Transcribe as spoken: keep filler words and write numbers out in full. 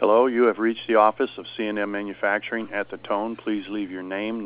Hello, you have reached the office of C and M Manufacturing. At the tone, please leave your name,